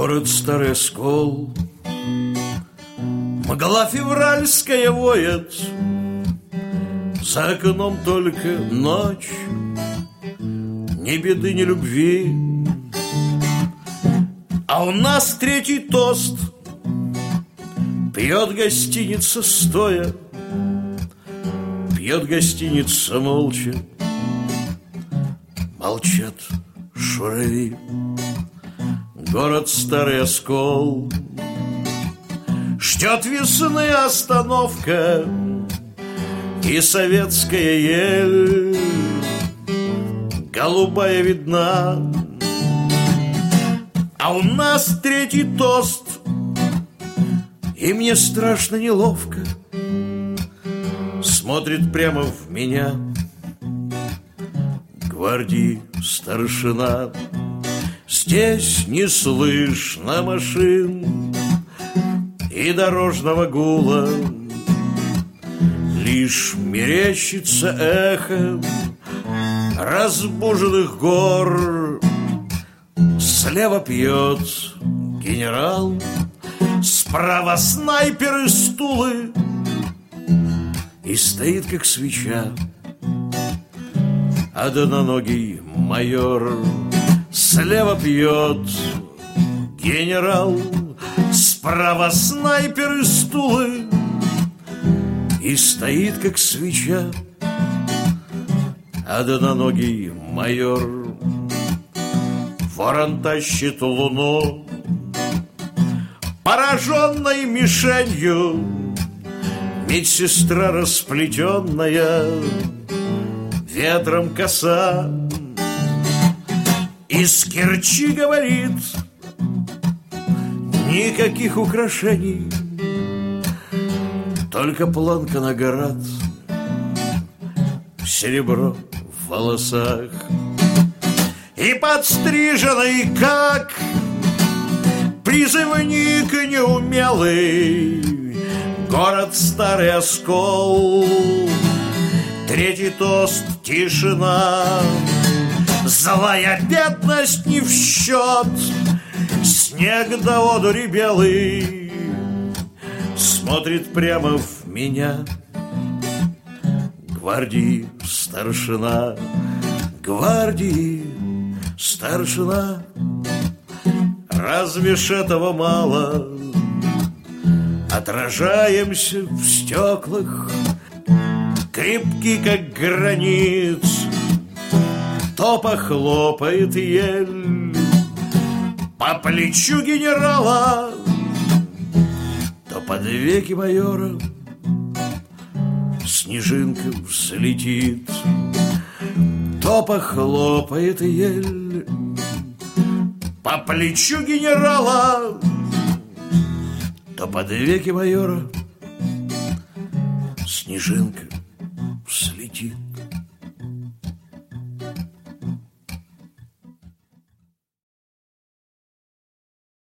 Город Старый Оскол, мгла февральская воет, за окном только ночь, ни беды, ни любви. А у нас третий тост, пьет гостиница стоя, пьет гостиница молча, молчат шурави. Город Старый Оскол ждет весны остановка и советская ель голубая видна. А у нас третий тост, и мне страшно неловко. Смотрит прямо в меня гвардии старшина. Здесь не слышно машин и дорожного гула, лишь мерещится эхо разбуженных гор. Слева пьет генерал, справа снайперы стулы, и стоит как свеча одноногий майор. Слева пьет генерал, справа снайперы стулы, и стоит как свеча одноногий майор. Ворон тащит луну пораженной мишенью, медсестра расплетенная ветром коса. Из Керчи говорит: никаких украшений, только планка наград, серебро в волосах и подстриженный, как призывник неумелый, город Старый Оскол. Третий тост — тишина, злая бедность не в счет, снег до одури белый смотрит прямо в меня гвардии старшина. Гвардии старшина, разве ж этого мало? Отражаемся в стеклах, крепки как гранит. То похлопает ель по плечу генерала, то под веки майора снежинка взлетит. То похлопает ель по плечу генерала, то под веки майора снежинка взлетит.